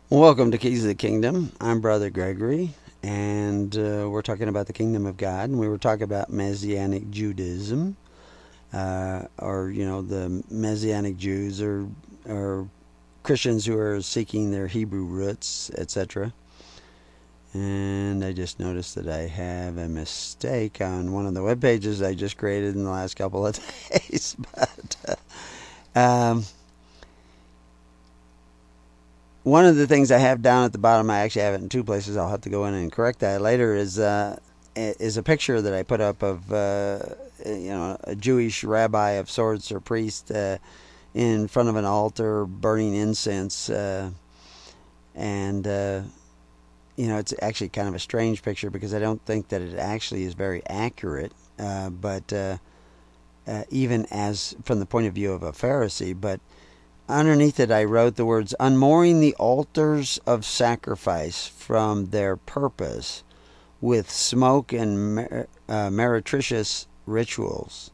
Welcome to Keys of the Kingdom. I'm Brother Gregory, and we're talking about the Kingdom of God. And we were talking about Messianic Judaism, or the Messianic Jews, or Christians who are seeking their Hebrew roots, etc. And I just noticed that I have a mistake on one of the web pages I just created in the last couple of days. But one of the things I have down at the bottom, I actually have it in two places. I'll have to go in and correct that later. Is a picture that I put up of a Jewish rabbi of sorts or priest in front of an altar burning incense, and it's actually kind of a strange picture because I don't think that it actually is very accurate. But even as from the point of view of a Pharisee, but underneath it, I wrote the words, unmooring the altars of sacrifice from their purpose with smoke and meretricious rituals,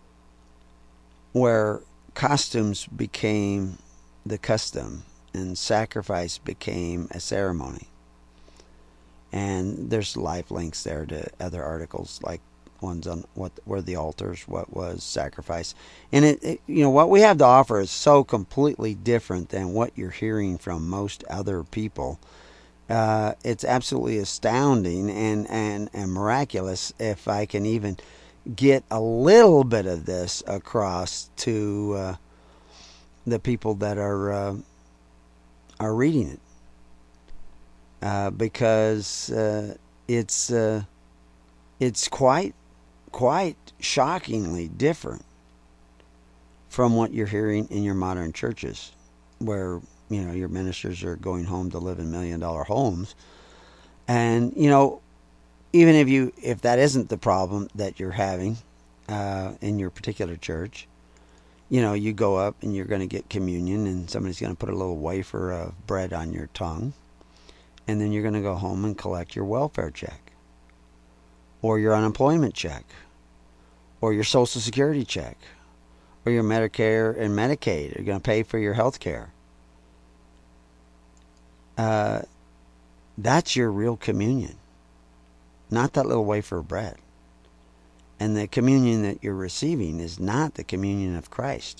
where costumes became the custom and sacrifice became a ceremony. And there's live links there to other articles, like ones on what were the altars, what was sacrifice, and what we have to offer is so completely different than what you're hearing from most other people. It's absolutely astounding and miraculous if I can even get a little bit of this across to the people that are reading it, because it's quite shockingly different from what you're hearing in your modern churches, where your ministers are going home to live in $1 million homes. And even if that isn't the problem that you're having in your particular church, you go up and you're going to get communion, and somebody's going to put a little wafer of bread on your tongue, and then you're going to go home and collect your welfare check, or your unemployment check, or your Social Security check, or your Medicare and Medicaid are going to pay for your health care. That's your real communion, not that little wafer of bread. And the communion that you're receiving is not the communion of Christ.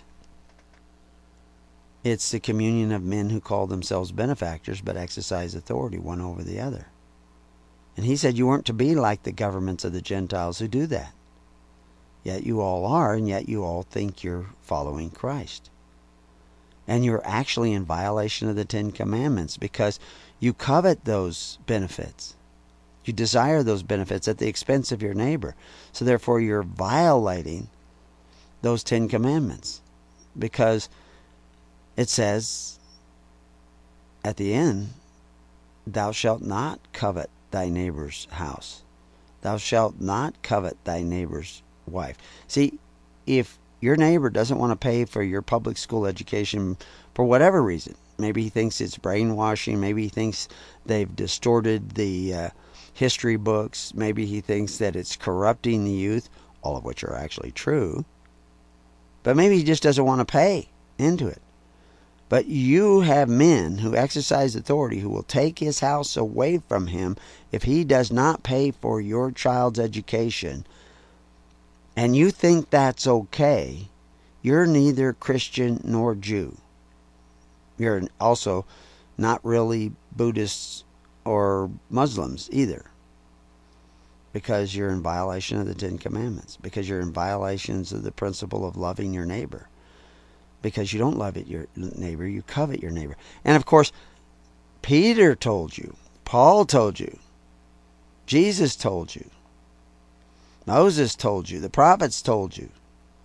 It's the communion of men who call themselves benefactors but exercise authority one over the other. And he said you weren't to be like the governments of the Gentiles who do that. Yet you all are, and yet you all think you're following Christ. And you're actually in violation of the Ten Commandments because you covet those benefits. You desire those benefits at the expense of your neighbor. So therefore you're violating those Ten Commandments, because it says at the end, thou shalt not covet thy neighbor's house. Thou shalt not covet thy neighbor's wife. See, if your neighbor doesn't want to pay for your public school education for whatever reason, maybe he thinks it's brainwashing, maybe he thinks they've distorted the history books, maybe he thinks that it's corrupting the youth, all of which are actually true, but maybe he just doesn't want to pay into it. But you have men who exercise authority who will take his house away from him if he does not pay for your child's education, and you think that's okay. You're neither Christian nor Jew. You're also not really Buddhists or Muslims either, because you're in violation of the Ten Commandments, because you're in violations of the principle of loving your neighbor. Because you don't love your neighbor, you covet your neighbor. And of course, Peter told you, Paul told you, Jesus told you, Moses told you, the prophets told you,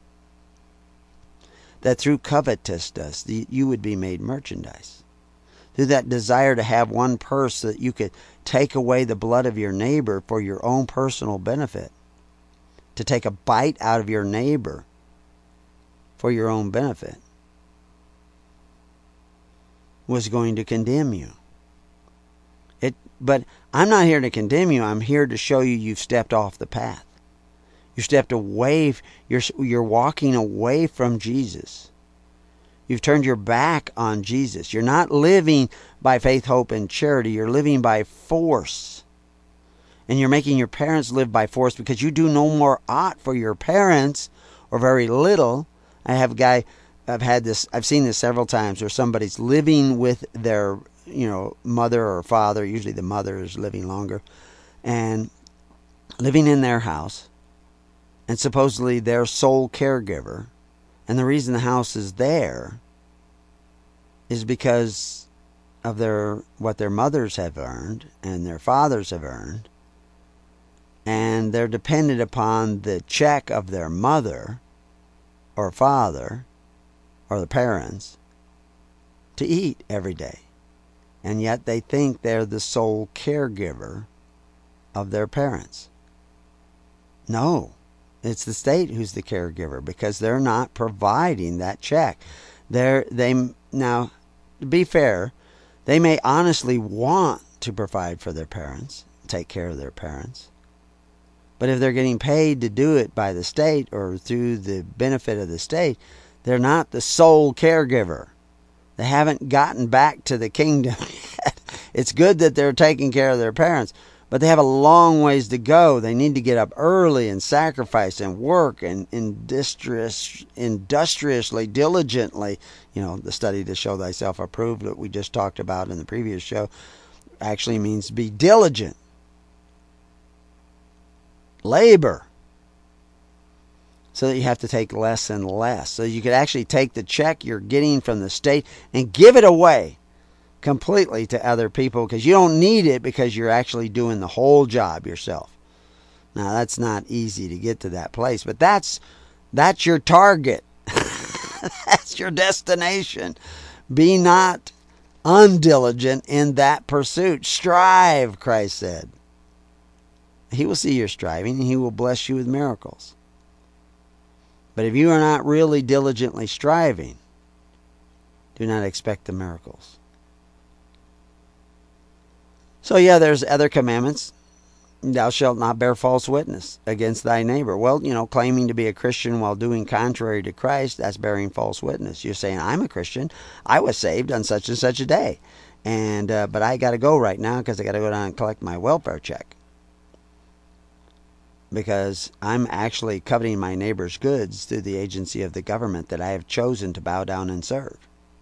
that through covetousness you would be made merchandise. Through that desire to have one purse so that you could take away the blood of your neighbor for your own personal benefit. To take a bite out of your neighbor for your own benefit was going to condemn you. But I'm not here to condemn you. I'm here to show you you've stepped off the path. You stepped away. You're walking away from Jesus. You've turned your back on Jesus. You're not living by faith, hope, and charity. You're living by force. And you're making your parents live by force because you do no more aught for your parents, or very little. I have a guy, I've seen this several times, where somebody's living with their, mother or father. Usually the mother is living longer, and living in their house, and supposedly their sole caregiver. And the reason the house is there is because of what their mothers have earned and their fathers have earned. And they're dependent upon the check of their mother or father or the parents to eat every day. And yet they think they're the sole caregiver of their parents. No, it's the state who's the caregiver, because they're not providing that check. Now, to be fair, they may honestly want to provide for their parents, take care of their parents. But if they're getting paid to do it by the state or through the benefit of the state, they're not the sole caregiver. They haven't gotten back to the kingdom yet. It's good that they're taking care of their parents, but they have a long ways to go. They need to get up early and sacrifice and work and industriously, diligently. The study to show thyself approved that we just talked about in the previous show actually means be diligent. Labor. So that you have to take less and less. So you could actually take the check you're getting from the state and give it away completely to other people, because you don't need it, because you're actually doing the whole job yourself. Now, that's not easy to get to that place, but that's your target. That's your destination. Be not undiligent in that pursuit. Strive, Christ said. He will see your striving, and he will bless you with miracles. But if you are not really diligently striving, do not expect the miracles. So there's other commandments. Thou shalt not bear false witness against thy neighbor. Well, claiming to be a Christian while doing contrary to Christ, that's bearing false witness. You're saying, I'm a Christian. I was saved on such and such a day. But I got to go right now because I got to go down and collect my welfare check. Because I'm actually coveting my neighbor's goods through the agency of the government that I have chosen to bow down and serve.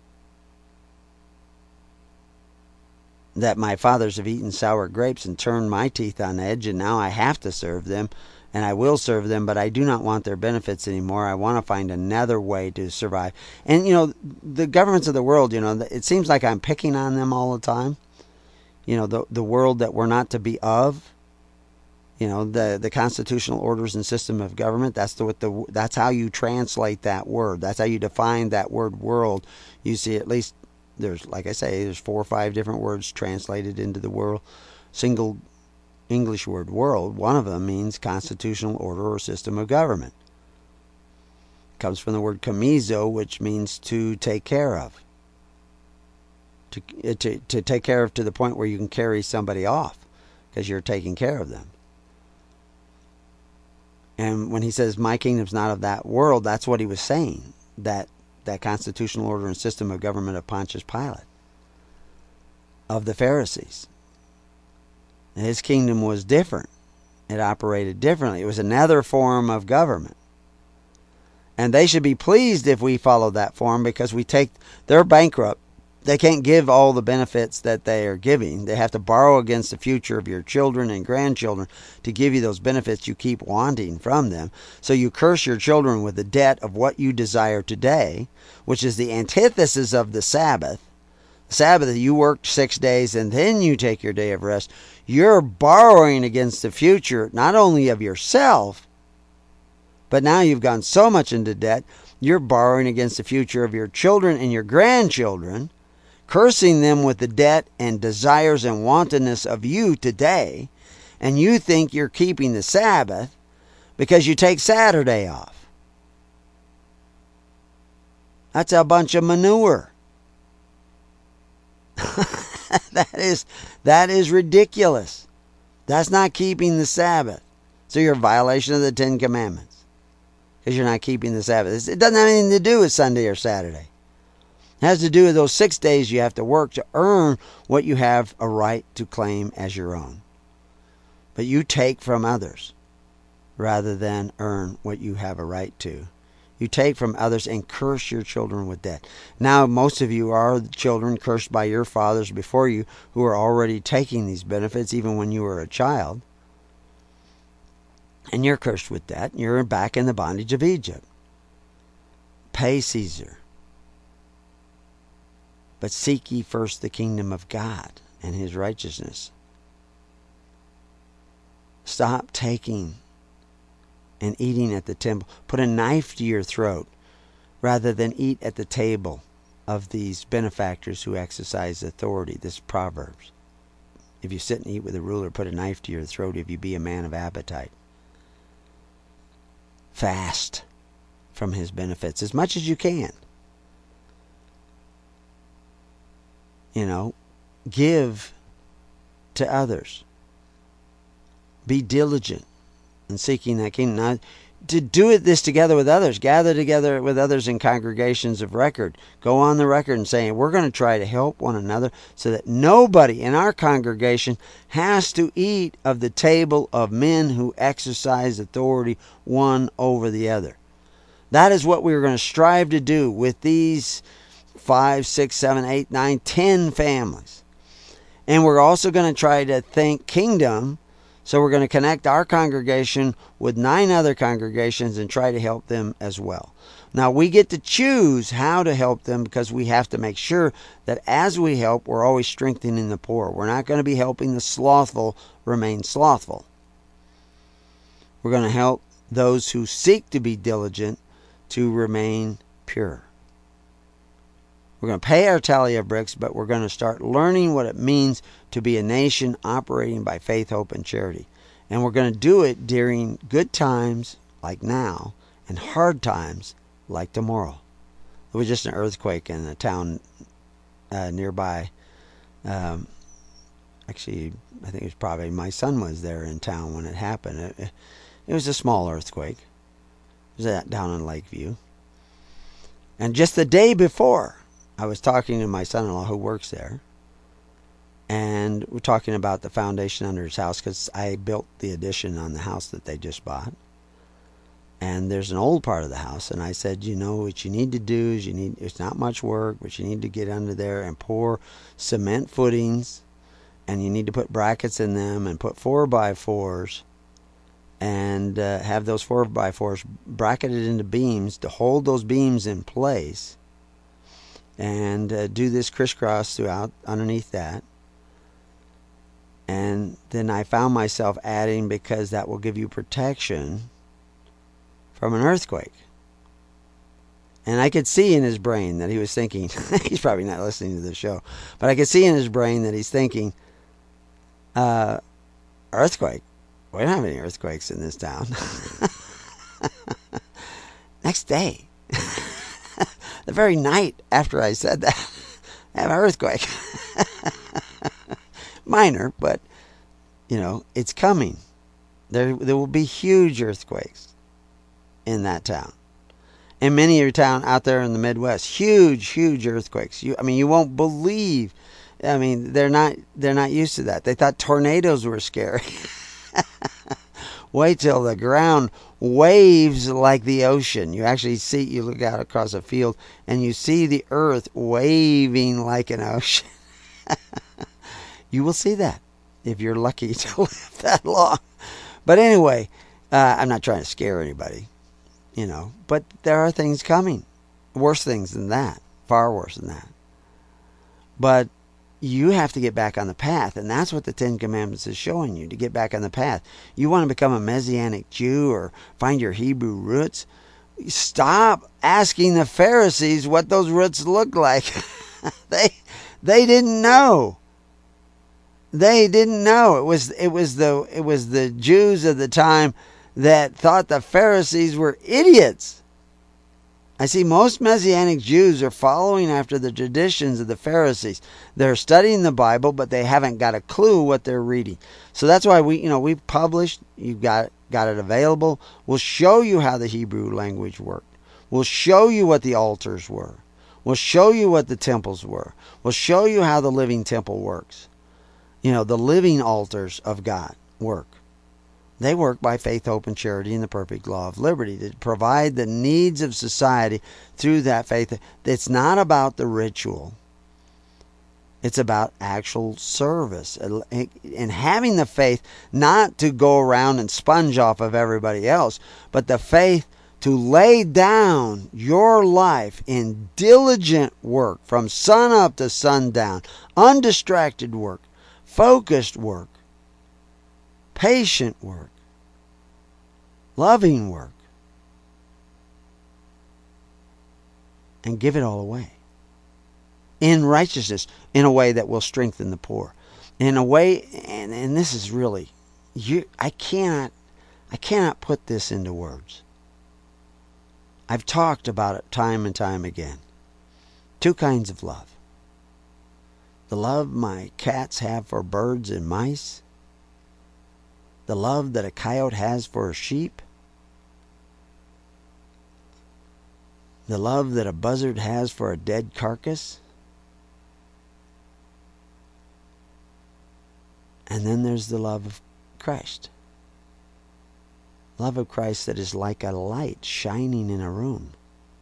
That my fathers have eaten sour grapes and turned my teeth on edge, and now I have to serve them, and I will serve them, but I do not want their benefits anymore. I want to find another way to survive. And, the governments of the world, it seems like I'm picking on them all the time. The world that we're not to be of. The constitutional orders and system of government. That's how you translate that word. That's how you define that word world. You see, at least there's 4 or 5 different words translated into the world. Single English word world. One of them means constitutional order or system of government. It comes from the word kamizo, which means to take care of. To take care of to the point where you can carry somebody off because you're taking care of them. And when he says, my kingdom's not of that world, that's what he was saying. That constitutional order and system of government of Pontius Pilate, of the Pharisees. And his kingdom was different. It operated differently. It was another form of government. And they should be pleased if we follow that form, because they're bankrupt. They can't give all the benefits that they are giving. They have to borrow against the future of your children and grandchildren to give you those benefits you keep wanting from them. So you curse your children with the debt of what you desire today, which is the antithesis of the Sabbath. The Sabbath, you work 6 days and then you take your day of rest. You're borrowing against the future, not only of yourself, but now you've gone so much into debt, you're borrowing against the future of your children and your grandchildren, cursing them with the debt and desires and wantonness of you today, and you think you're keeping the Sabbath because you take Saturday off. That's a bunch of manure. That is ridiculous. That's not keeping the Sabbath. So you're in violation of the 10 Commandments because you're not keeping the Sabbath. It doesn't have anything to do with Sunday or Saturday. It has to do with those 6 days you have to work to earn what you have a right to claim as your own. But you take from others rather than earn what you have a right to. You take from others and curse your children with debt. Now, most of you are children cursed by your fathers before you who are already taking these benefits even when you were a child. And you're cursed with debt. You're back in the bondage of Egypt. Pay Caesar. But seek ye first the kingdom of God and his righteousness. Stop taking and eating at the temple. Put a knife to your throat rather than eat at the table of these benefactors who exercise authority. This is Proverbs. If you sit and eat with a ruler, put a knife to your throat if you be a man of appetite. Fast from his benefits as much as you can. Give to others. Be diligent in seeking that kingdom. Now, to do this together with others, gather together with others in congregations of record. Go on the record and say, we're going to try to help one another so that nobody in our congregation has to eat of the table of men who exercise authority one over the other. That is what we're going to strive to do with these 5, 6, 7, 8, 9, 10 families. And we're also going to try to think kingdom. So we're going to connect our congregation with 9 other congregations and try to help them as well. Now, we get to choose how to help them because we have to make sure that as we help, we're always strengthening the poor. We're not going to be helping the slothful remain slothful. We're going to help those who seek to be diligent to remain pure. We're going to pay our tally of bricks, but we're going to start learning what it means to be a nation operating by faith, hope, and charity. And we're going to do it during good times like now and hard times like tomorrow. There was just an earthquake in a town nearby. Actually, I think it was probably my son was there in town when it happened. It was a small earthquake. It was down in Lakeview. And just the day before, I was talking to my son-in-law who works there, and we're talking about the foundation under his house because I built the addition on the house that they just bought. And there's an old part of the house, and I said, what you need to do is it's not much work, but you need to get under there and pour cement footings, and you need to put brackets in them and put 4x4s and have those 4x4s bracketed into beams to hold those beams in place. And do this crisscross throughout underneath that. And then I found myself adding, because that will give you protection from an earthquake. And I could see in his brain that he was thinking, he's probably not listening to the show, but I could see in his brain that he's thinking, earthquake? We don't have any earthquakes in this town. Next day. The very night after I said that, I have an earthquake. Minor, but, it's coming. There will be huge earthquakes in that town. And many of your town out there in the Midwest, huge earthquakes. You won't believe. They're not used to that. They thought tornadoes were scary. Wait till the ground waves like the ocean. You look out across a field and you see the earth waving like an ocean. You will see that if you're lucky to live that long. But anyway, I'm not trying to scare anybody, but there are things coming. Worse things than that. Far worse than that. But you have to get back on the path, and that's what the Ten Commandments is showing you, to get back on the path. You want to become a Messianic Jew or find your Hebrew roots? Stop asking the Pharisees what those roots look like. They didn't know. They didn't know. It was the Jews of the time that thought the Pharisees were idiots. I see most Messianic Jews are following after the traditions of the Pharisees. They're studying the Bible, but they haven't got a clue what they're reading. So that's why we published. You've got it available. We'll show you how the Hebrew language worked. We'll show you what the altars were. We'll show you what the temples were. We'll show you how the living temple works. The living altars of God work. They work by faith, hope, and charity in the perfect law of liberty to provide the needs of society through that faith. It's not about the ritual. It's about actual service and having the faith not to go around and sponge off of everybody else, but the faith to lay down your life in diligent work from sun up to sundown, undistracted work, focused work, patient work, loving work, and give it all away in righteousness, in a way that will strengthen the poor, in a way, and this is really, I cannot put this into words. I've talked about it time and time again. Two kinds of love. The love my cats have for birds and mice. The love that a coyote has for a sheep. The love that a buzzard has for a dead carcass. And then there's the love of Christ. Love of Christ that is like a light shining in a room.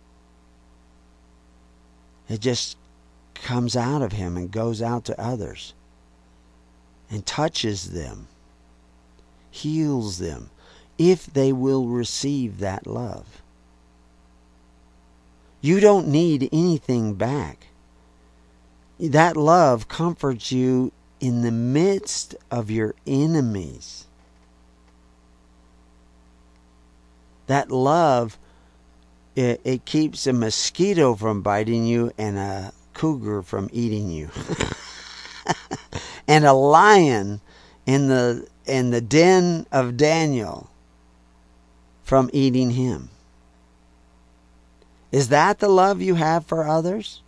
It just comes out of him and goes out to others and touches them, heals them, if they will receive that love. You don't need anything back. That love comforts you in the midst of your enemies. That love, it keeps a mosquito from biting you and a cougar from eating you. And a lion in the den of Daniel from eating him. Is that the love you have for others?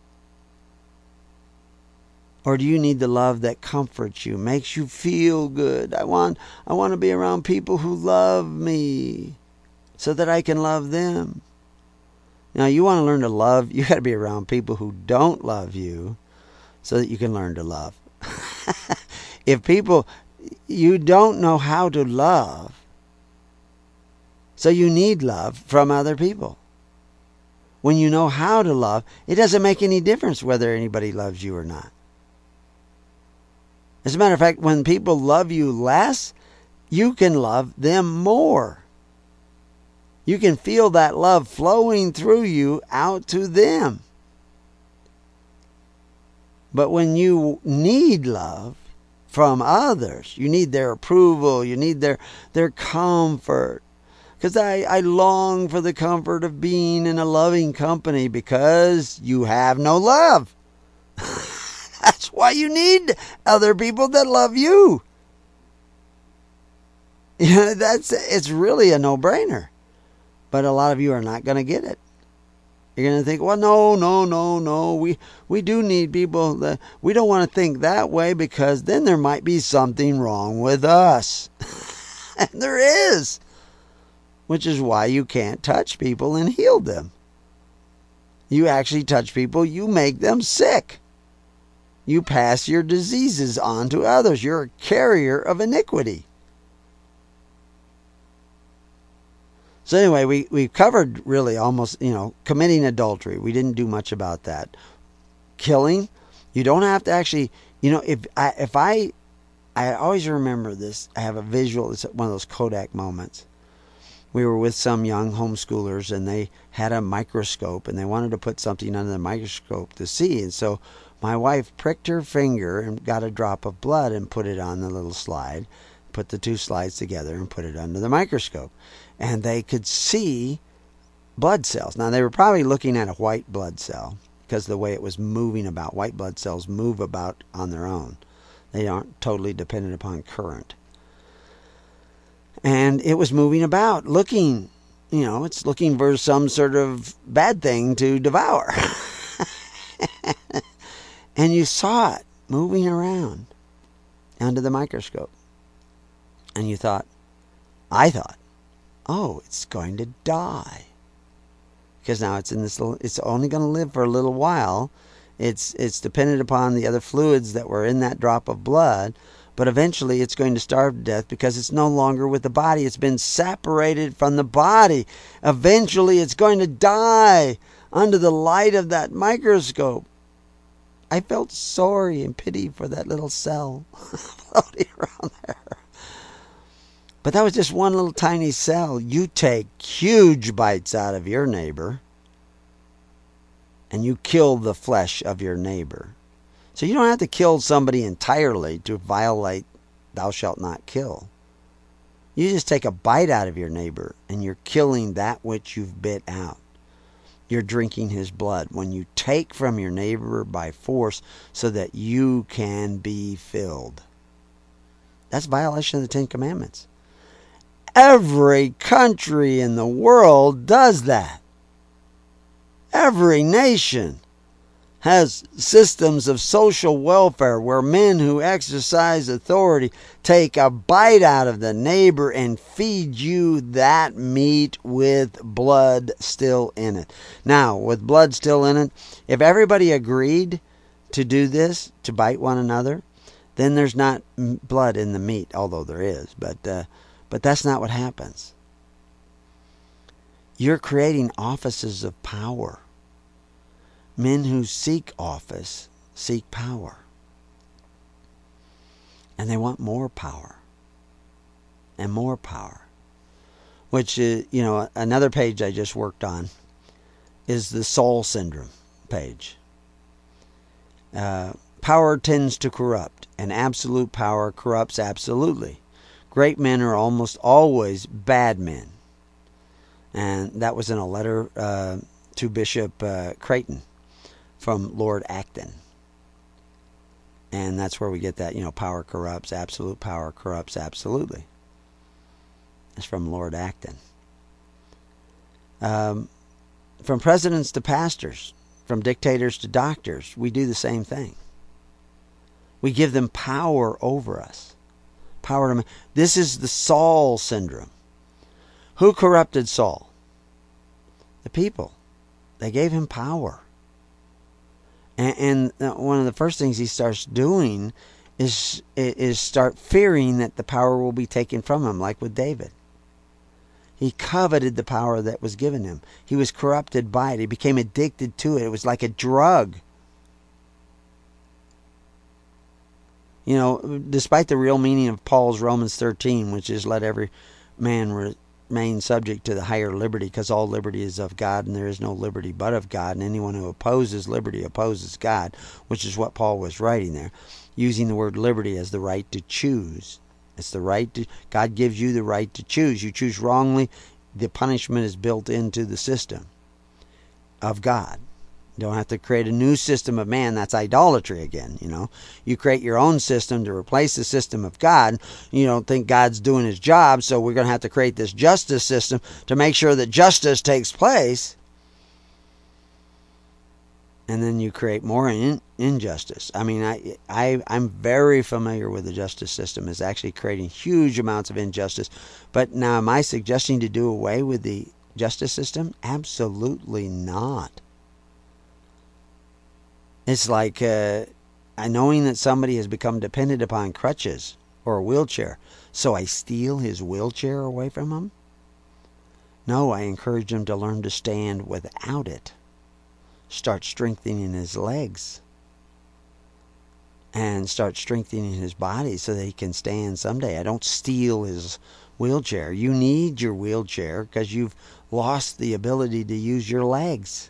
Or do you need the love that comforts you, makes you feel good? I want to be around people who love me so that I can love them. Now, you want to learn to love, you got to be around people who don't love you so that you can learn to love. If you don't know how to love, so you need love from other people. When you know how to love, it doesn't make any difference whether anybody loves you or not. As a matter of fact, when people love you less, you can love them more. You can feel that love flowing through you out to them. But when you need love from others, you need their approval, you need their comfort. Because I long for the comfort of being in a loving company because you have no love. That's why you need other people that love you. It's really a no-brainer. But a lot of you are not going to get it. You're going to think, well, no. We do need people. We don't want to think that way because then there might be something wrong with us. And there is. Which is why you can't touch people and heal them. You actually touch people, you make them sick. You pass your diseases on to others. You're a carrier of iniquity. So anyway, we covered really almost, committing adultery. We didn't do much about that. Killing, you don't have to actually, I always remember this. I have a visual. It's one of those Kodak moments. We were with some young homeschoolers and they had a microscope and they wanted to put something under the microscope to see. And so my wife pricked her finger and got a drop of blood and put it on the little slide, put the two slides together and put it under the microscope. And they could see blood cells. Now, they were probably looking at a white blood cell because the way it was moving about. White blood cells move about on their own. They aren't totally dependent upon current. And it was moving about, looking, it's looking for some sort of bad thing to devour. And you saw it moving around under the microscope. And I thought, oh, it's going to die. because now it's in this little, it's only going to live for a little while. It's dependent upon the other fluids that were in that drop of blood, but eventually it's going to starve to death because it's no longer with the body. It's been separated from the body. Eventually it's going to die under the light of that microscope. I felt sorry and pity for that little cell floating around there. But that was just one little tiny cell. You take huge bites out of your neighbor, and you kill the flesh of your neighbor. So you don't have to kill somebody entirely to violate thou shalt not kill. You just take a bite out of your neighbor, and you're killing that which you've bit out. You're drinking his blood when you take from your neighbor by force so that you can be filled. That's violation of the Ten Commandments. Every country in the world does that. Every nation has systems of social welfare where men who exercise authority take a bite out of the neighbor and feed you that meat with blood still in it. Now, with blood still in it, if everybody agreed to do this, to bite one another, then there's not blood in the meat, although there is. But that's not what happens. You're creating offices of power. Men who seek office seek power. And they want more power. And more power. Which is, another page I just worked on is the Saul syndrome page. Power tends to corrupt, and absolute power corrupts absolutely. Great men are almost always bad men. And that was in a letter to Bishop Creighton from Lord Acton. And that's where we get that, power corrupts, absolute power corrupts absolutely. It's from Lord Acton. From presidents to pastors, from dictators to doctors, we do the same thing. We give them power over us. Power to. This is the Saul syndrome. Who corrupted Saul? The people. They gave him power. And one of the first things he starts doing is start fearing that the power will be taken from him, like with David. He coveted the power that was given him. He was corrupted by it. He became addicted to it. It was like a drug. Despite the real meaning of Paul's Romans 13, which is let every man remain subject to the higher liberty, because all liberty is of God, and there is no liberty but of God, and anyone who opposes liberty opposes God, which is what Paul was writing there, using the word liberty as the right to choose. It's the right to, God gives you the right to choose. You choose wrongly, the punishment is built into the system of God. You don't have to create a new system of man. That's idolatry again, You create your own system to replace the system of God. You don't think God's doing his job, so we're going to have to create this justice system to make sure that justice takes place. And then you create more injustice. I mean, I'm very familiar with the justice system. It's actually creating huge amounts of injustice. But now, am I suggesting to do away with the justice system? Absolutely not. It's like knowing that somebody has become dependent upon crutches or a wheelchair, so I steal his wheelchair away from him? No, I encourage him to learn to stand without it. Start strengthening his legs. And start strengthening his body so that he can stand someday. I don't steal his wheelchair. You need your wheelchair because you've lost the ability to use your legs.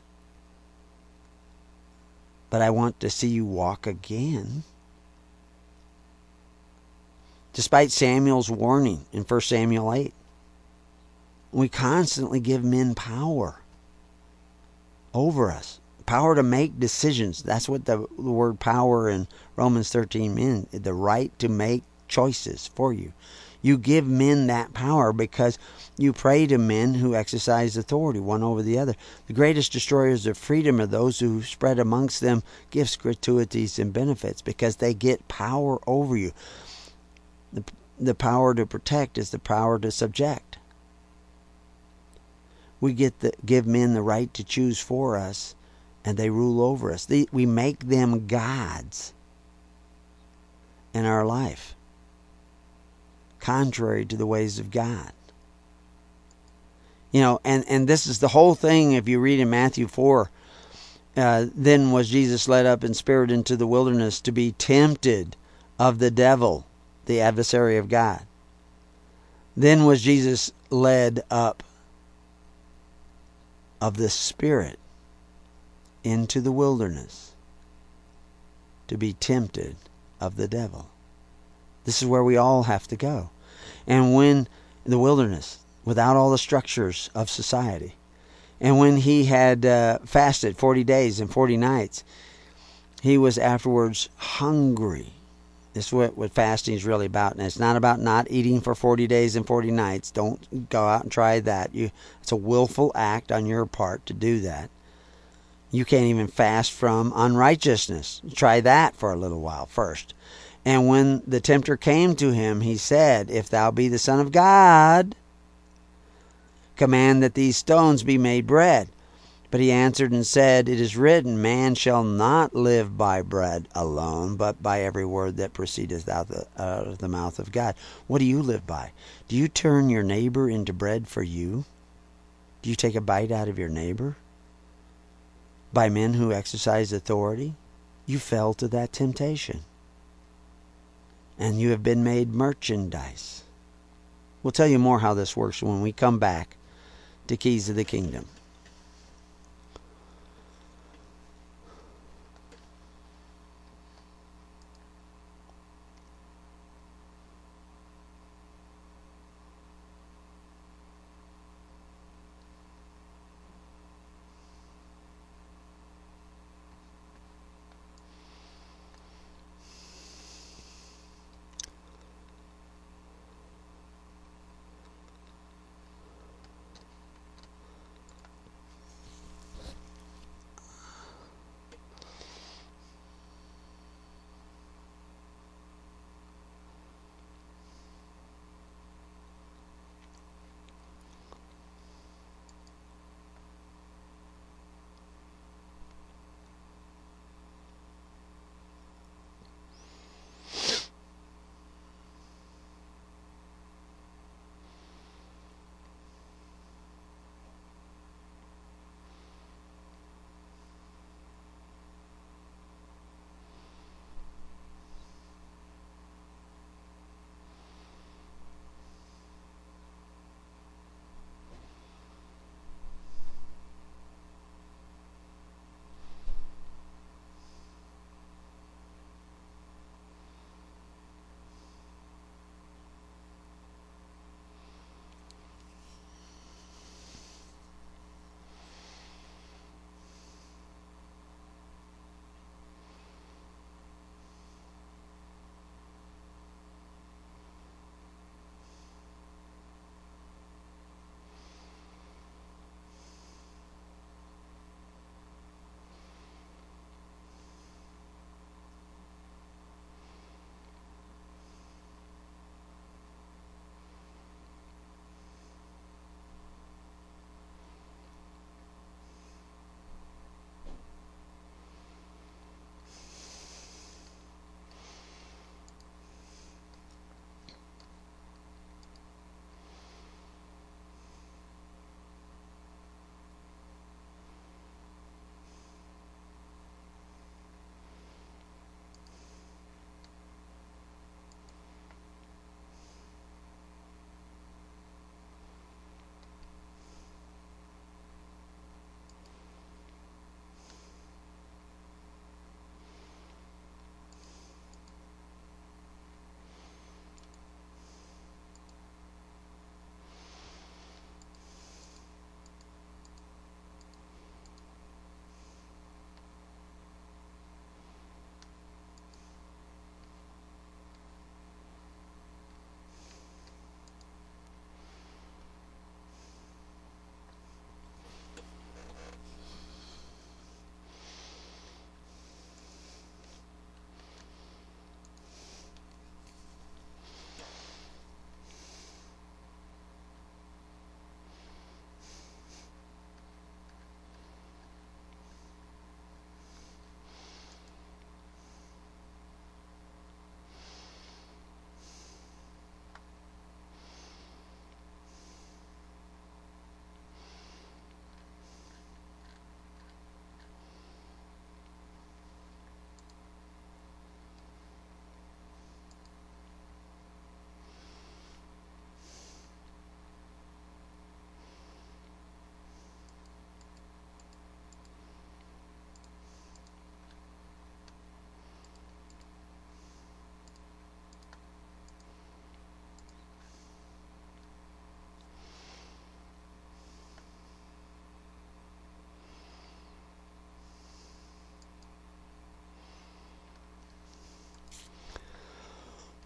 But I want to see you walk again. Despite Samuel's warning in 1 Samuel 8, we constantly give men power over us. Power to make decisions. That's what the word power in Romans 13 means. The right to make choices for you. You give men that power because you pray to men who exercise authority one over the other. The greatest destroyers of freedom are those who spread amongst them gifts, gratuities, and benefits because they get power over you. The power to protect is the power to subject. We give men the right to choose for us, and they rule over us. We make them gods in our life, contrary to the ways of God. And this is the whole thing. If you read in Matthew 4, then was Jesus led up in spirit into the wilderness to be tempted of the devil, the adversary of God. Then was Jesus led up of the Spirit into the wilderness to be tempted of the devil. This is where we all have to go. And when in the wilderness, without all the structures of society, and when he had fasted 40 days and 40 nights, he was afterwards hungry. This is what fasting is really about. And it's not about not eating for 40 days and 40 nights. Don't go out and try that. It's a willful act on your part to do that. You can't even fast from unrighteousness. Try that for a little while first. And when the tempter came to him, he said, "If thou be the Son of God, command that these stones be made bread." But he answered and said, "It is written, man shall not live by bread alone, but by every word that proceedeth out of the mouth of God." What do you live by? Do you turn your neighbor into bread for you? Do you take a bite out of your neighbor? By men who exercise authority? You fell to that temptation. And you have been made merchandise. We'll tell you more how this works when we come back to Keys of the Kingdom.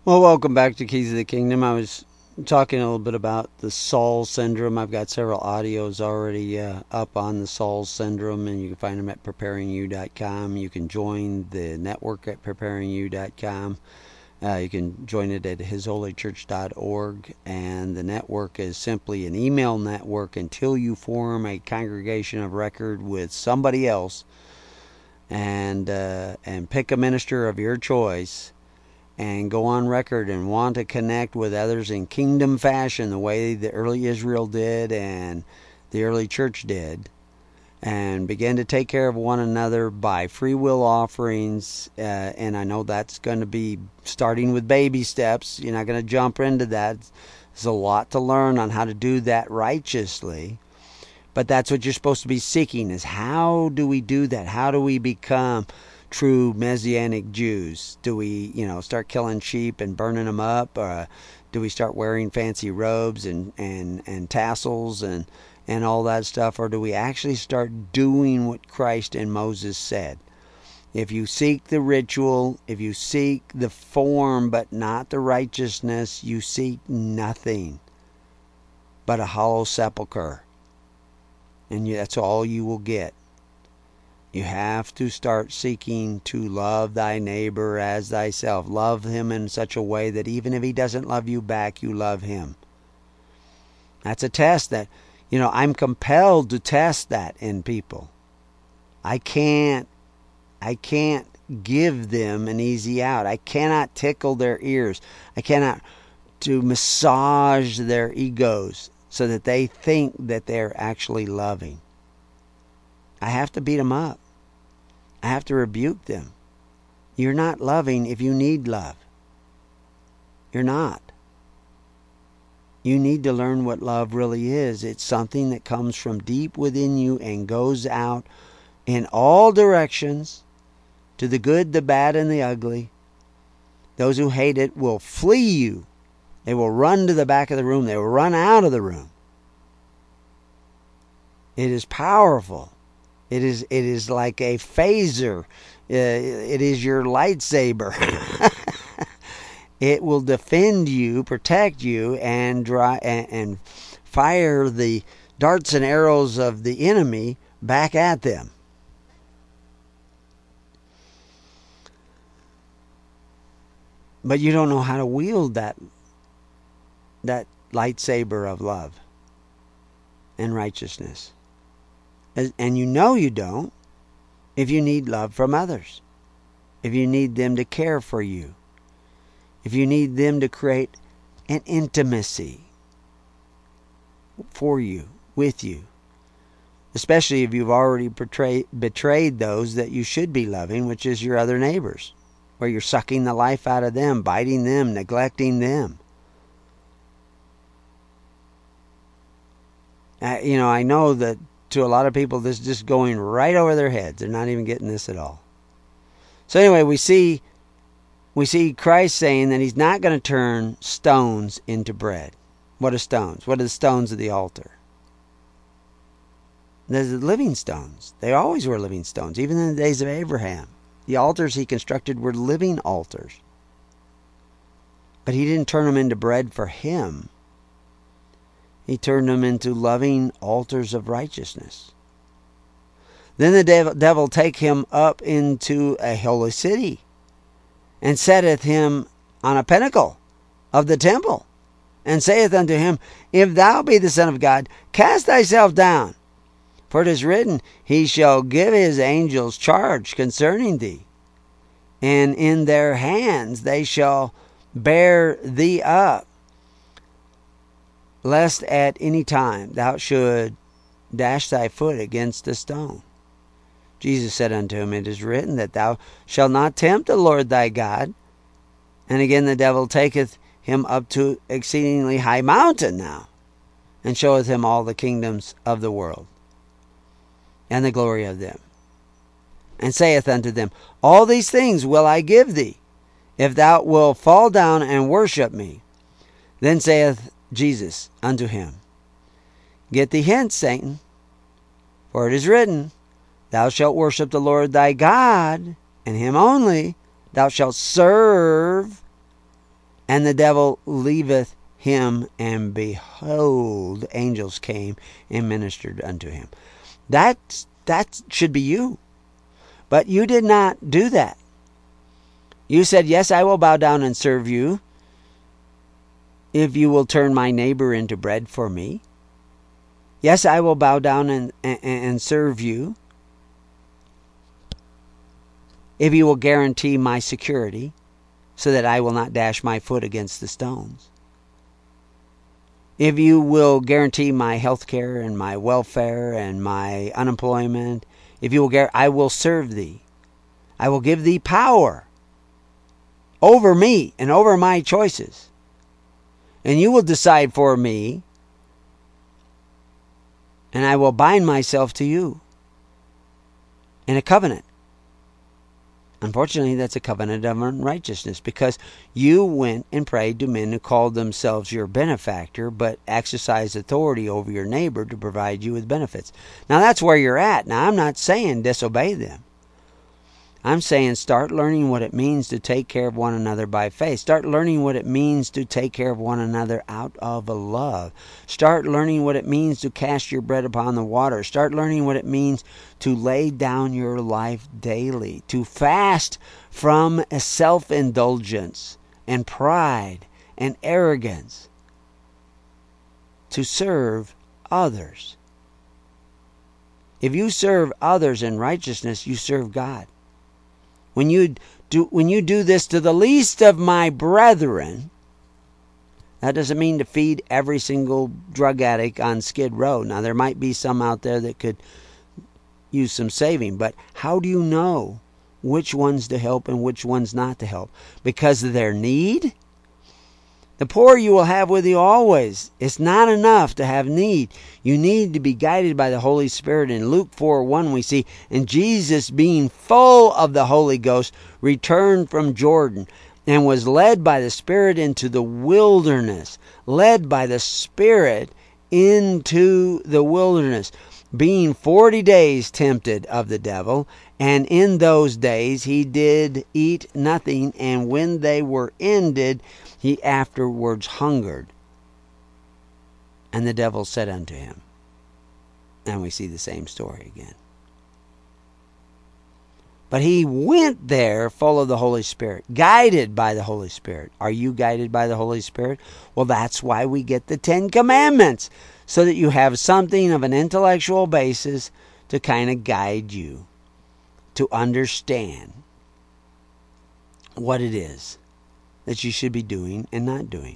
Well, welcome back to Keys of the Kingdom. I was talking a little bit about the Saul syndrome. I've got several audios already up on the Saul syndrome, and you can find them at preparingyou.com. You can join the network at preparingyou.com. You can join it at hisholychurch.org, and the network is simply an email network until you form a congregation of record with somebody else, and pick a minister of your choice, and go on record and want to connect with others in kingdom fashion, the way the early Israel did and the early church did, and begin to take care of one another by free will offerings. And I know that's going to be starting with baby steps. You're not going to jump into that. There's a lot to learn on how to do that righteously. But that's what you're supposed to be seeking, is how do we do that? How do we become true Messianic Jews? Do we, start killing sheep and burning them up? Do we start wearing fancy robes and tassels and all that stuff? Or do we actually start doing what Christ and Moses said? If you seek the ritual, if you seek the form but not the righteousness, you seek nothing but a hollow sepulcher. And that's all you will get. You have to start seeking to love thy neighbor as thyself. Love him in such a way that even if he doesn't love you back, you love him. That's a test that, I'm compelled to test that in people. I can't give them an easy out. I cannot tickle their ears. I cannot to massage their egos so that they think that they're actually loving. I have to beat them up. I have to rebuke them. You're not loving if you need love. You're not. You need to learn what love really is. It's something that comes from deep within you and goes out in all directions, to the good, the bad, and the ugly. Those who hate it will flee you. They will run to the back of the room. They will run out of the room. It is powerful. It is like a phaser. It is your lightsaber. It will defend you, protect you, and fire the darts and arrows of the enemy back at them. But you don't know how to wield that lightsaber of love and righteousness. And you don't if you need love from others. If you need them to care for you. If you need them to create an intimacy for you, with you. Especially if you've already betrayed those that you should be loving, which is your other neighbors. Where you're sucking the life out of them, biting them, neglecting them. I know that to a lot of people this is just going right over their heads. They're not even getting this at all. So anyway, we see Christ saying that he's not going to turn stones into bread. What are stones? What are the stones of the altar? They're the living stones. They always were living stones, even in the days of Abraham. The altars he constructed were living altars. But he didn't turn them into bread for him. He turned them into loving altars of righteousness. Then the devil take him up into a holy city, and setteth him on a pinnacle of the temple, and saith unto him, If thou be the Son of God, cast thyself down. For it is written, He shall give his angels charge concerning thee, and in their hands they shall bear thee up, lest at any time thou should dash thy foot against a stone. Jesus said unto him, It is written that thou shalt not tempt the Lord thy God. And again the devil taketh him up to exceedingly high mountain now, and showeth him all the kingdoms of the world, and the glory of them, and saith unto them, All these things will I give thee, if thou wilt fall down and worship me. Then saith Jesus unto him, Get thee hence, Satan, for it is written, Thou shalt worship the Lord thy God, and him only thou shalt serve, And the devil leaveth him, and behold, angels came and ministered unto him. That should be you. But you did not do that. You said, yes, I will bow down and serve you if you will turn my neighbor into bread for me. Yes, I will bow down and serve you if you will guarantee my security so that I will not dash my foot against the stones. If you will guarantee my health care and my welfare and my unemployment, if you will I will serve thee. I will give thee power over me and over my choices. And you will decide for me, and I will bind myself to you in a covenant. Unfortunately, that's a covenant of unrighteousness, because you went and prayed to men who called themselves your benefactor, but exercised authority over your neighbor to provide you with benefits. Now, that's where you're at. Now, I'm not saying disobey them. I'm saying start learning what it means to take care of one another by faith. Start learning what it means to take care of one another out of a love. Start learning what it means to cast your bread upon the water. Start learning what it means to lay down your life daily. To fast from self-indulgence and pride and arrogance. To serve others. If you serve others in righteousness, you serve God. When you do this to the least of my brethren, that doesn't mean to feed every single drug addict on Skid Row. Now, there might be some out there that could use some saving, but how do you know which ones to help and which ones not to help? Because of their need? The poor you will have with you always. It's not enough to have need. You need to be guided by the Holy Spirit. In Luke 4:1 we see, and Jesus, being full of the Holy Ghost, returned from Jordan and was led by the Spirit into the wilderness. Led by the Spirit into the wilderness, being 40 days tempted of the devil. And in those days he did eat nothing, and when they were ended, he afterwards hungered. And the devil said unto him, and we see the same story again. But he went there full of the Holy Spirit, guided by the Holy Spirit. Are you guided by the Holy Spirit? Well, that's why we get the 10 Commandments, so that you have something of an intellectual basis to kind of guide you, to understand what it is that you should be doing and not doing.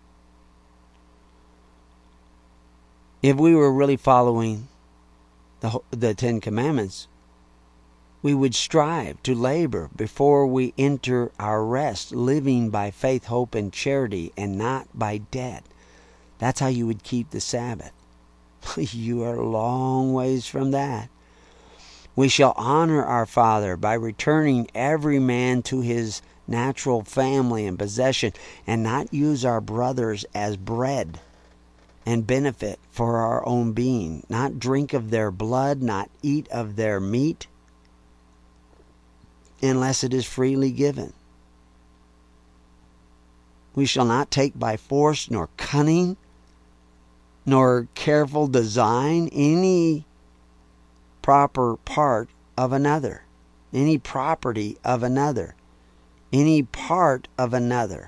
If we were really following the 10 Commandments, we would strive to labor before we enter our rest, living by faith, hope, and charity, and not by debt. That's how you would keep the Sabbath. You are a long ways from that. We shall honor our Father by returning every man to his natural family and possession, and not use our brothers as bread and benefit for our own being, not drink of their blood, not eat of their meat, unless it is freely given. We shall not take by force, nor cunning, nor careful design any proper part of another, any property of another, any part of another,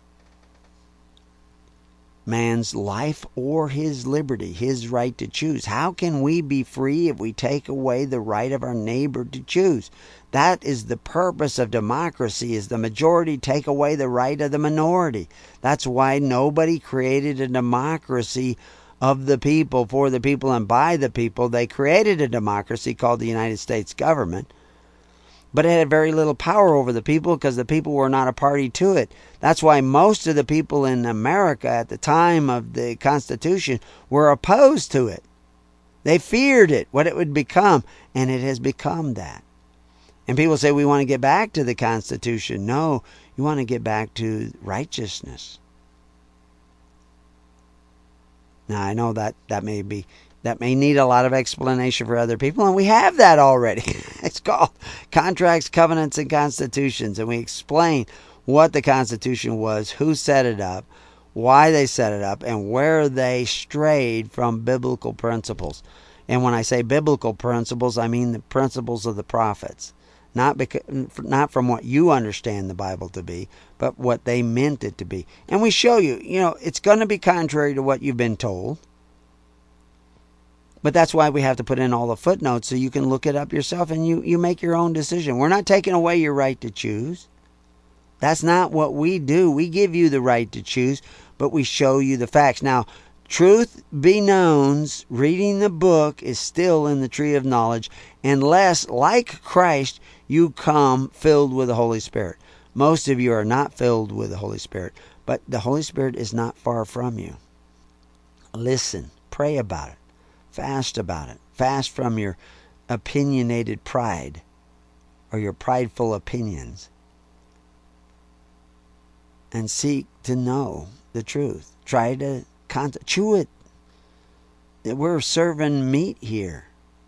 man's life or his liberty, his right to choose. How can we be free if we take away the right of our neighbor to choose? That is the purpose of democracy, is the majority take away the right of the minority. That's why nobody created a democracy of the people, for the people, and by the people. They created a democracy called the United States government, but it had very little power over the people because the people were not a party to it. That's why most of the people in America at the time of the Constitution were opposed to it. They feared it, what it would become, and it has become that. And people say we want to get back to the Constitution. No, you want to get back to righteousness. Now, I know that may need a lot of explanation for other people, and we have that already. It's called Contracts, Covenants, and Constitutions, and we explain what the Constitution was, who set it up, why they set it up, and where they strayed from biblical principles. And when I say biblical principles, I mean the principles of the prophets. Not from what you understand the Bible to be, but what they meant it to be. And we show you, it's going to be contrary to what you've been told. But that's why we have to put in all the footnotes so you can look it up yourself and you make your own decision. We're not taking away your right to choose. That's not what we do. We give you the right to choose, but we show you the facts. Now, truth be known, reading the book is still in the tree of knowledge, unless, like Christ, you come filled with the Holy Spirit. Most of you are not filled with the Holy Spirit, but the Holy Spirit is not far from you. Listen, pray about it, fast about it. Fast from your opinionated pride or your prideful opinions. And seek to know the truth. Try to chew it. We're serving meat here.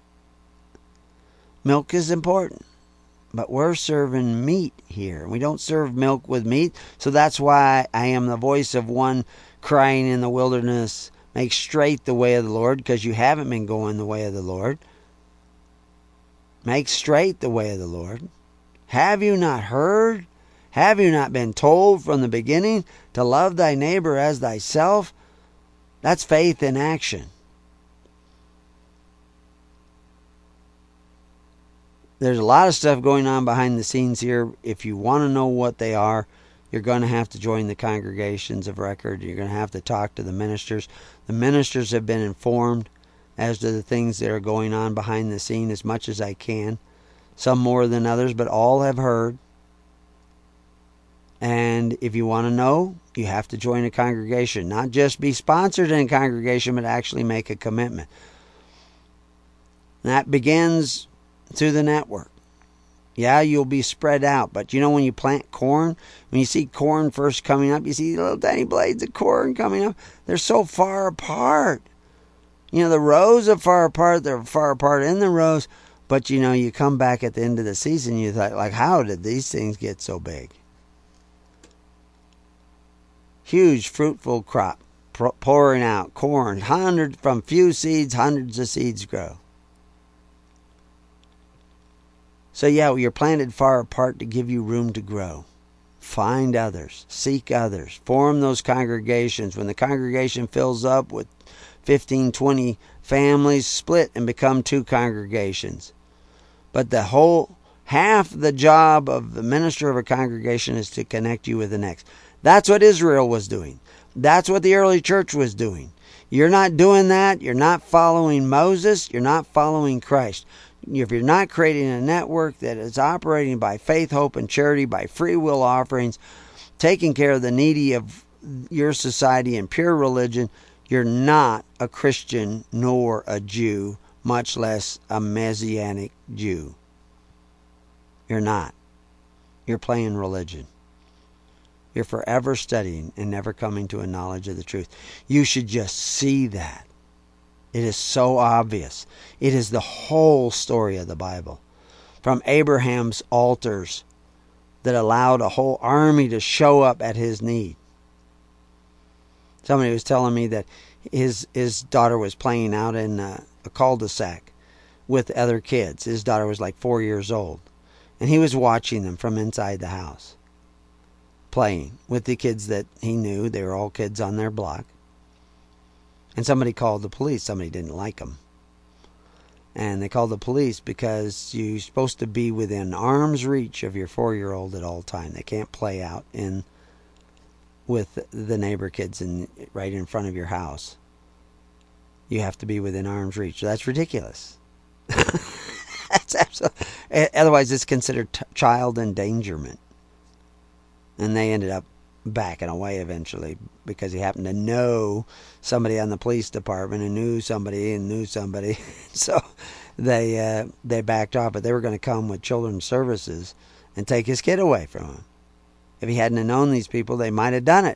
Milk is important, but we're serving meat here. We don't serve milk with meat. So that's why I am the voice of one crying in the wilderness, make straight the way of the Lord, because you haven't been going the way of the Lord. Make straight the way of the Lord. Have you not heard? Have you not been told from the beginning to love thy neighbor as thyself? That's faith in action. There's a lot of stuff going on behind the scenes here. If you want to know what they are, you're going to have to join the congregations of record. You're going to have to talk to the ministers. The ministers have been informed as to the things that are going on behind the scene as much as I can. Some more than others, but all have heard. And if you want to know, you have to join a congregation. Not just be sponsored in a congregation, but actually make a commitment. That begins through the network. Yeah, you'll be spread out. But when you plant corn, when you see corn first coming up, you see little tiny blades of corn coming up. They're so far apart. The rows are far apart. They're far apart in the rows. But you come back at the end of the season, you thought, how did these things get so big? Huge fruitful crop pouring out corn. From few seeds, hundreds of seeds grow. So you're planted far apart to give you room to grow. Find others. Seek others. Form those congregations. When the congregation fills up with 15, 20 families, split and become 2 congregations. But half the job of the minister of a congregation is to connect you with the next. That's what Israel was doing. That's what the early church was doing. You're not doing that. You're not following Moses. You're not following Christ. If you're not creating a network that is operating by faith, hope, and charity, by free will offerings, taking care of the needy of your society and pure religion, you're not a Christian nor a Jew, much less a Messianic Jew. You're not. You're playing religion. You're forever studying and never coming to a knowledge of the truth. You should just see that. It is so obvious. It is the whole story of the Bible. From Abraham's altars that allowed a whole army to show up at his need. Somebody was telling me that his daughter was playing out in a cul-de-sac with other kids. His daughter was like 4 years old. And he was watching them from inside the house, playing with the kids that he knew. They were all kids on their block. And somebody called the police. Somebody didn't like them. And they called the police because you're supposed to be within arm's reach of your 4-year-old at all time. They can't play out with the neighbor kids right in front of your house. You have to be within arm's reach. That's ridiculous. That's absolutely. Otherwise, it's considered child endangerment. And they ended up backing away eventually because he happened to know somebody on the police department and knew somebody. So they backed off, but they were going to come with children's services and take his kid away from him. If he hadn't known these people, they might have done it.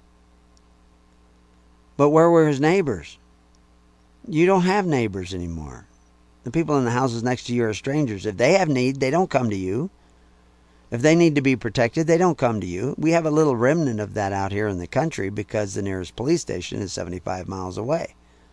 But where were his neighbors? You don't have neighbors anymore. The people in the houses next to you are strangers. If they have need, they don't come to you. If they need to be protected, they don't come to you. We have a little remnant of that out here in the country because the nearest police station is 75 miles away.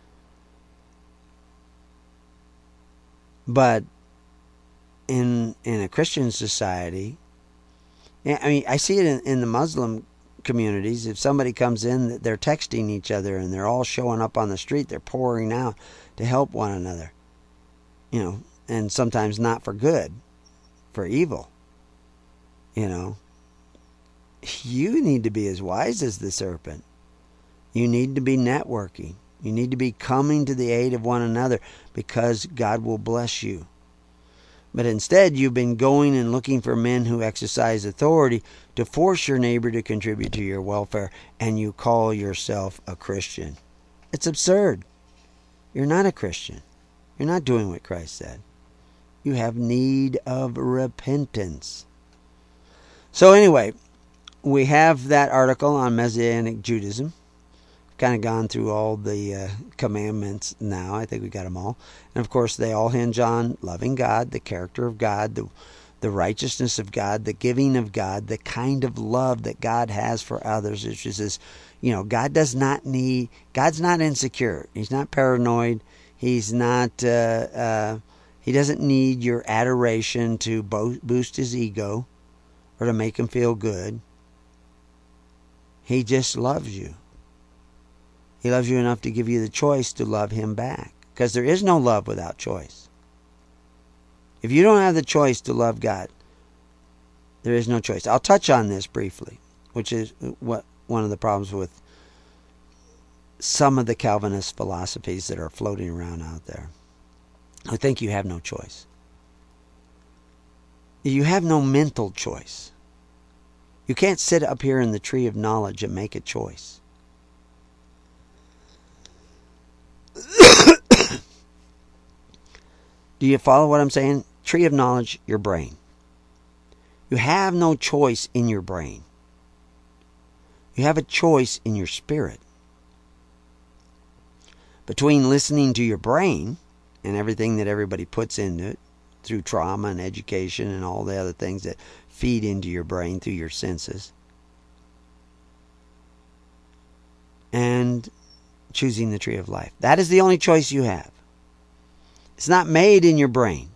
But in a Christian society, I mean, I see it in the Muslim communities. If somebody comes in, they're texting each other and they're all showing up on the street. They're pouring out to help one another. And sometimes not for good, for evil. You need to be as wise as the serpent. You need to be networking. You need to be coming to the aid of one another because God will bless you. But instead, you've been going and looking for men who exercise authority to force your neighbor to contribute to your welfare, and you call yourself a Christian. It's absurd. You're not a Christian. You're not doing what Christ said. You have need of repentance. So anyway, we have that article on Messianic Judaism. Kind of gone through all the commandments now. I think we got them all. And of course, they all hinge on loving God, the character of God, the righteousness of God, the giving of God, the kind of love that God has for others. Which is this, God's not insecure. He's not paranoid. He's not, he doesn't need your adoration to boost his ego or to make him feel good. He just loves you. He loves you enough to give you the choice to love him back. Because there is no love without choice. If you don't have the choice to love God, there is no choice. I'll touch on this briefly, which is one of the problems with some of the Calvinist philosophies that are floating around out there. I think you have no choice. You have no mental choice. You can't sit up here in the tree of knowledge and make a choice. Do you follow what I'm saying? Tree of knowledge, your brain. You have no choice in your brain. You have a choice in your spirit. Between listening to your brain and everything that everybody puts into it through trauma and education and all the other things that feed into your brain through your senses, and choosing the tree of life. That is the only choice you have. It's not made in your brain.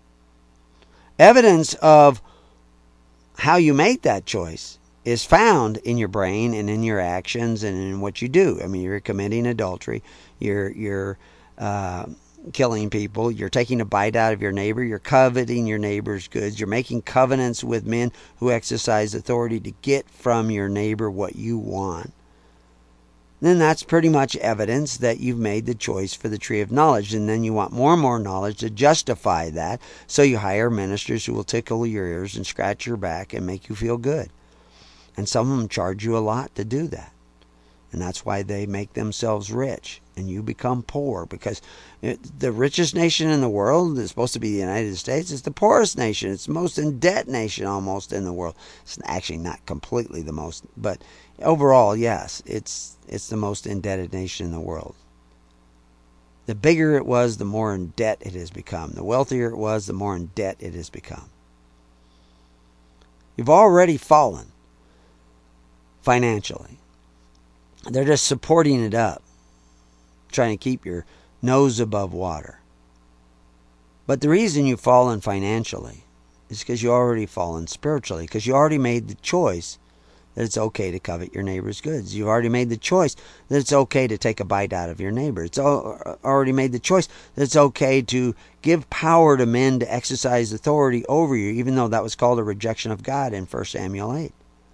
Evidence of how you make that choice is found in your brain and in your actions and in what you do. I mean, you're committing adultery. You're killing people. You're taking a bite out of your neighbor. You're coveting your neighbor's goods. You're making covenants with men who exercise authority to get from your neighbor what you want. Then that's pretty much evidence that you've made the choice for the tree of knowledge. And then you want more and more knowledge to justify that. So you hire ministers who will tickle your ears and scratch your back and make you feel good. And some of them charge you a lot to do that. And that's why they make themselves rich and you become poor. Because the richest nation in the world is supposed to be the United States. It's the poorest nation. It's the most in debt nation almost in the world. It's actually not completely the most, but overall, yes, it's the most indebted nation in the world. The bigger it was, the more in debt it has become. The wealthier it was, the more in debt it has become. You've already fallen financially. They're just supporting it up, trying to keep your nose above water. But the reason you've fallen financially is because you already fallen spiritually, because you already made the choice that it's okay to covet your neighbor's goods. You've already made the choice that it's okay to take a bite out of your neighbor. It's already made the choice that it's okay to give power to men to exercise authority over you, even though that was called a rejection of God in 1 Samuel 8.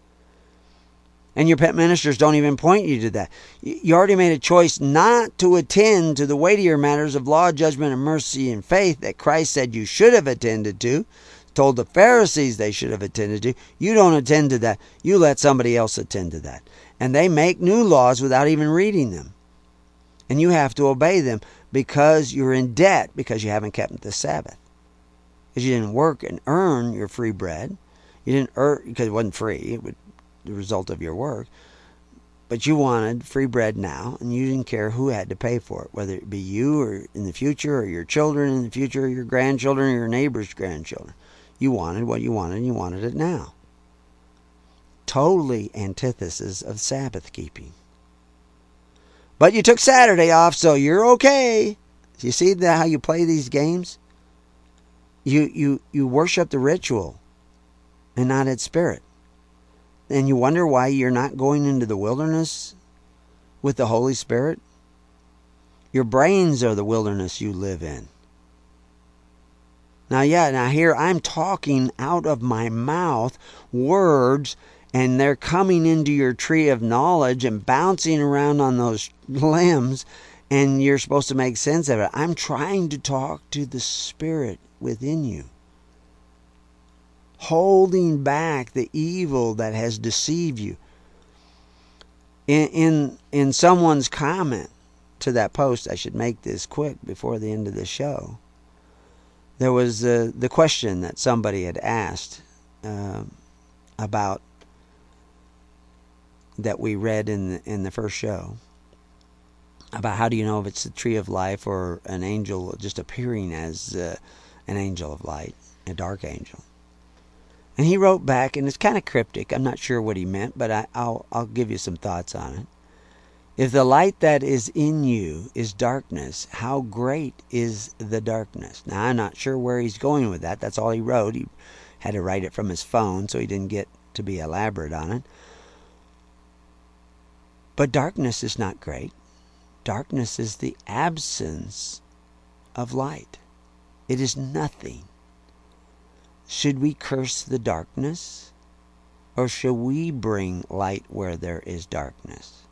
And your pet ministers don't even point you to that. You already made a choice not to attend to the weightier matters of law, judgment, and mercy and faith that Christ said you should have attended to, told the Pharisees they should have attended to. You don't attend to that. You let somebody else attend to that. And they make new laws without even reading them. And you have to obey them because you're in debt because you haven't kept the Sabbath. Because you didn't work and earn your free bread. You didn't earn, because it wasn't free. It was the result of your work. But you wanted free bread now, and you didn't care who had to pay for it, whether it be you or in the future, or your children in the future, or your grandchildren, or your neighbor's grandchildren. You wanted what you wanted, and you wanted it now. Totally antithesis of Sabbath keeping. But you took Saturday off, so you're okay. You see how you play these games? You worship the ritual and not its spirit. And you wonder why you're not going into the wilderness with the Holy Spirit. Your brains are the wilderness you live in. Now here I'm talking out of my mouth words, and they're coming into your tree of knowledge and bouncing around on those limbs, and you're supposed to make sense of it. I'm trying to talk to the Spirit within you, holding back the evil that has deceived you. In someone's comment to that post, I should make this quick before the end of the show, there was the question that somebody had asked about that we read in the first show, about how do you know if it's the tree of life or an angel just appearing as an angel of light, a dark angel. And he wrote back, and it's kind of cryptic. I'm not sure what he meant, but I'll give you some thoughts on it. If the light that is in you is darkness, how great is the darkness? Now, I'm not sure where he's going with that. That's all he wrote. He had to write it from his phone, so he didn't get to be elaborate on it. But darkness is not great. Darkness is the absence of light. It is nothing. Should we curse the darkness, or should we bring light where there is darkness?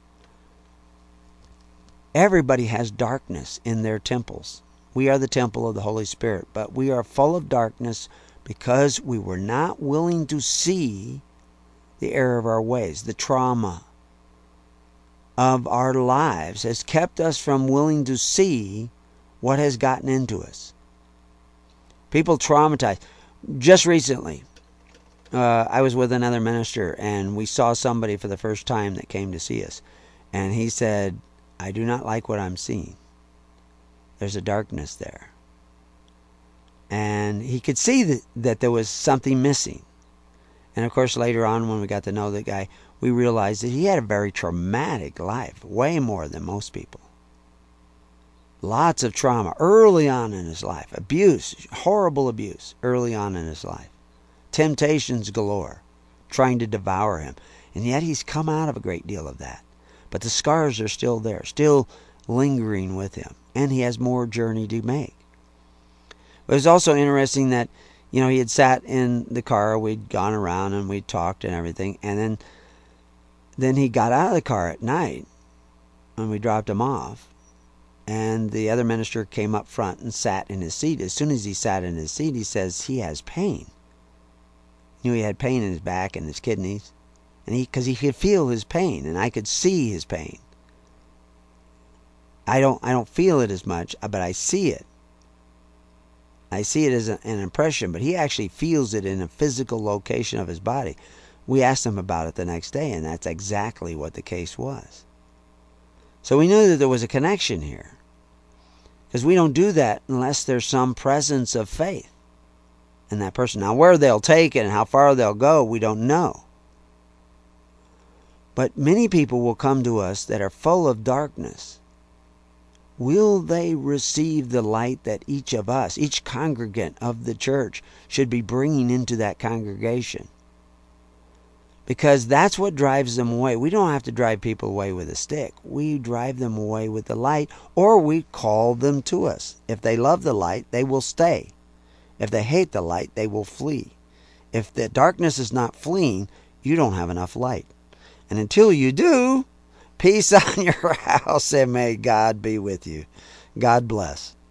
Everybody has darkness in their temples. We are the temple of the Holy Spirit, but we are full of darkness because we were not willing to see the error of our ways. The trauma of our lives has kept us from willing to see what has gotten into us. People traumatized. Just recently, I was with another minister, and we saw somebody for the first time that came to see us. And he said, I do not like what I'm seeing. There's a darkness there. And he could see that there was something missing. And of course, later on, when we got to know the guy, we realized that he had a very traumatic life, way more than most people. Lots of trauma early on in his life. Abuse, horrible abuse early on in his life. Temptations galore, trying to devour him. And yet he's come out of a great deal of that. But the scars are still there, still lingering with him. And he has more journey to make. But it was also interesting that, he had sat in the car, we'd gone around and we'd talked and everything. And then he got out of the car at night and we dropped him off. And the other minister came up front and sat in his seat. As soon as he sat in his seat, he says he has pain. He knew he had pain in his back and his kidneys. And because he could feel his pain, and I could see his pain. I don't feel it as much, but I see it. I see it as an impression, but he actually feels it in a physical location of his body. We asked him about it the next day, and that's exactly what the case was. So we knew that there was a connection here. Because we don't do that unless there's some presence of faith in that person. Now, where they'll take it and how far they'll go, we don't know. But many people will come to us that are full of darkness. Will they receive the light that each of us, each congregant of the church, should be bringing into that congregation? Because that's what drives them away. We don't have to drive people away with a stick. We drive them away with the light, or we call them to us. If they love the light, they will stay. If they hate the light, they will flee. If the darkness is not fleeing, you don't have enough light. And until you do, peace on your house, and may God be with you. God bless.